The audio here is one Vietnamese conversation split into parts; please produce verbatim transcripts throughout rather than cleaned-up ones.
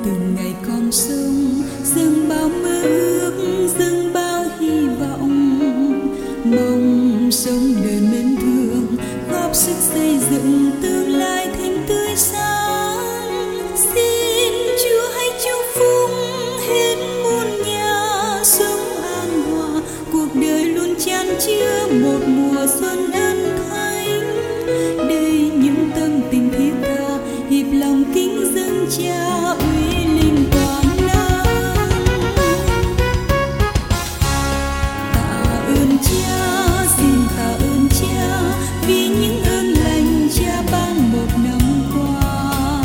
từng ngày còn sống, dâng bao mơ ước, dâng bao hy vọng, mong sống đời mến thương, góp sức xây dựng tương lai thanh tươi sáng. Xin Chúa hãy chúc phúc hết muôn nhà sống an hòa, cuộc đời luôn chan chứa một mùa xuân ân thánh. Đây những tâm tình thiết tha, hiệp lòng kính dâng Cha uy linh toàn năng. Tạ ơn Cha, xin tạ ơn Cha vì những ơn lành Cha ban một năm qua.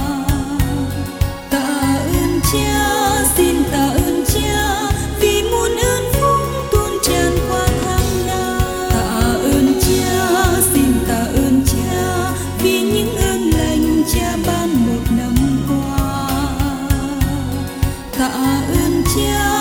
Tạ ơn Cha, xin tạ ơn Cha vì muôn ơn phúc tuôn tràn qua tháng năm. Tạ ơn Cha, xin tạ ơn Cha vì những ơn lành Cha ban một năm qua. Tạ ơn Cha.